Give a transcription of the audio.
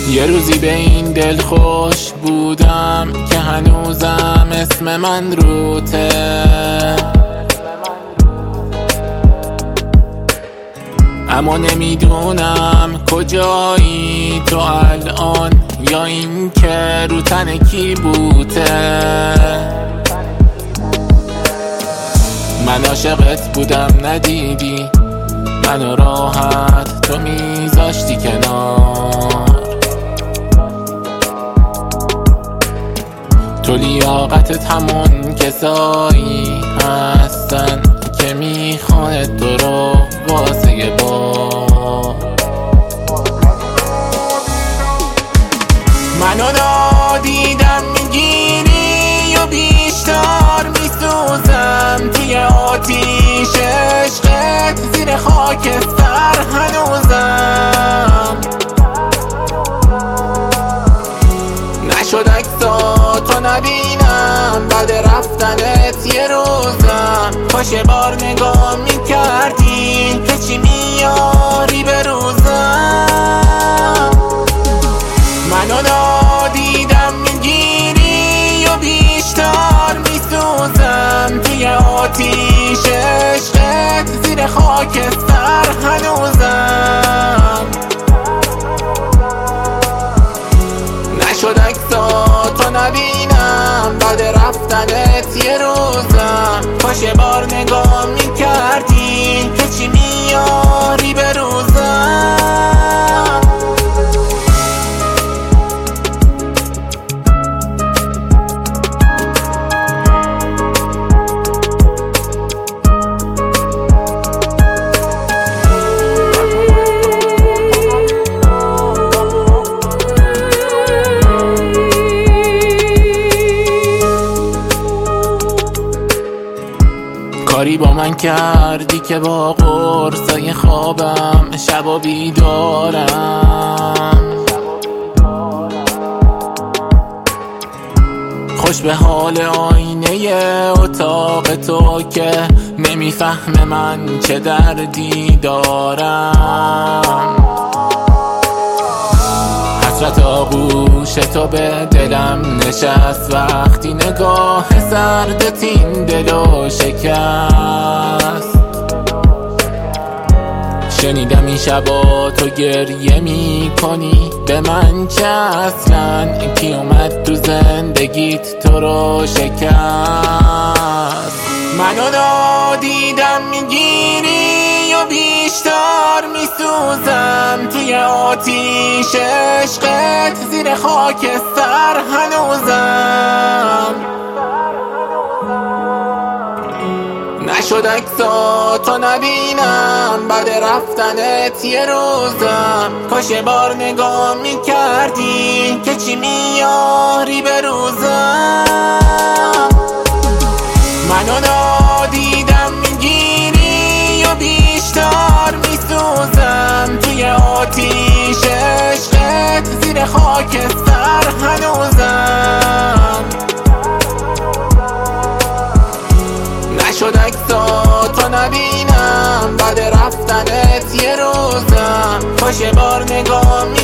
یه روزی به این دل خوش بودم که هنوزم اسم من روته، اما نمیدونم کجایی تو الان، یا این که رو تن کی بوته. من عاشقت بودم ندیدی منو راحت تو میذاشتی کنار، تو لیاقتت همون کسایی هستن که میخواد تو رو واسه یه بار. منو نادیدم میگیری و بیشتر میسوزم توی آتیش عشقت، زیر خاکستر هنوزم. نشد عکساتو نبینم بعد رفتنت یه روزم، کاش یه بار نگاه میکردی که چی میاری به روزم. منو نادیدم میگیری و بیشتر میسوزم توی آتیش عشقت، زیر خاکستر هنوزم. نشد عکساتو نبینم بعد رفتنت یه روزم، کاش یه بار نگاه میکردی که چی میاری به روزم. کاری با من کردی که با قرصای خوابم شبا بیدارم، خوش به حال آینه اتاق تو که نمیفهمه من چه دردی دارم. حسرت آغوش تو به دلم نشست وقتی نگاه سردت این دلو شکست. شنیدم این شبا تو گریه می کنی به من چه اصلا، کی اومد تو زندگیت تو رو شکست. منو نادیدم میگیری و بیشتر میسوزم توی آتیش عشقت، زیر خاکستر هنوزم. نشد عکساتو نبینم بعد رفتنت یه روزم، کاش یه بار نگاه میکردی که چی میاری به روزم. منو نادیدم میگیری و بیشتر میسوزم توی آتیش عشقت، زیر خاکستر هنوزم. نشد عکساتو نبینم بعد رفتنت یه روزم، کاش یه بار نگاه